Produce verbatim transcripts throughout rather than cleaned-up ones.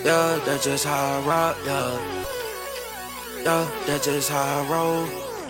Yeah, that's just how I rock, yeah. Yeah, that's just how I roll.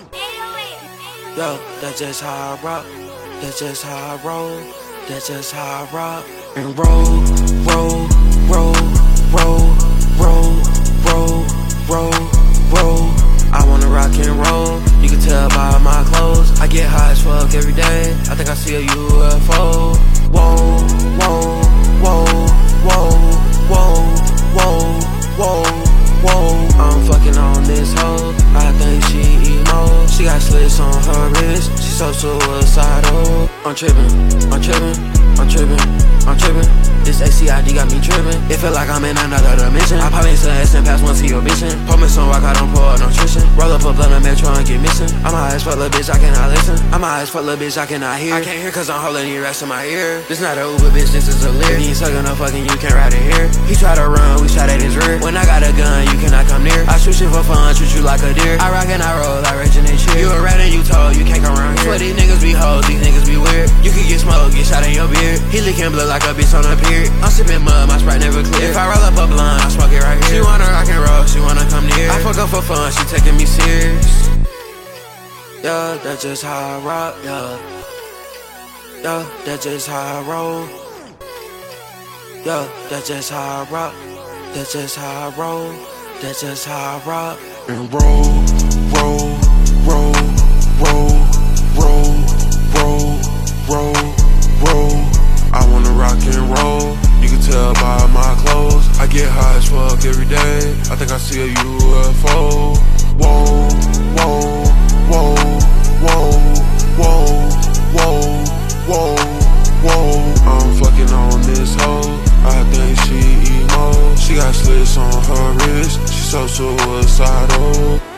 Yeah, that's just how I rock. That's just how I roll. That's just how I rock. And roll, roll, roll, roll, roll, roll, roll, roll. I wanna rock and roll. You can tell by my clothes. I get high as fuck every day. I think I see a U F O. Whoa, whoa, whoa, whoa, whoa, whoa, whoa, whoa. I'm fucking on this hoe. I think she emo. She got slits on her wrist. She so suicidal. I'm trippin', I'm trippin', I'm trippin', I'm trippin'. This A C I D got me trippin'. It feel like I'm in another dimension. I pop into S and pass one to your bitchin'. Pour me some rock, I don't pour nutrition. Roll up a blunt of metro and get missing. I'm high as fuck, little bitch, I cannot listen. I'm high as fuck, little bitch, I cannot hear. I can't hear cause I'm holding the rest of my ear. This not a Uber, bitch, this is a Lear. If you ain't suckin' no fucking, you can't ride it here. He try to run, we shot at his rear. When I got a gun, you cannot come near. I shoot shit for fun, treat you like a deer. I rock and I roll, I rage and they cheer. You a rat and you told, you can't come around here. Swear these niggas be hoes, these niggas be weird. You can get smoked, get shot in your beard. He lickin' blood like a bitch on a pier. I'm sippin' mud, my Sprite never clear. If I roll up a blunt, I smoke it right here. She wanna rock and roll, she wanna come near. I fuck up for fun, she taking me serious. Yeah, that's just how I rock, yeah. Yeah, that's just how I roll. Yeah, that's just how I rock. That's just how I roll. That's just how I rock. And roll, roll, roll, roll, roll, roll, roll, roll. I wanna rock and roll. You can tell by my clothes. I get high as fuck every day. I think I see a U F O. Whoa, whoa, whoa, whoa, whoa, whoa, whoa, whoa. I'm fucking on this hoe. I think she emo. She got slits on her wrist. She so suicidal.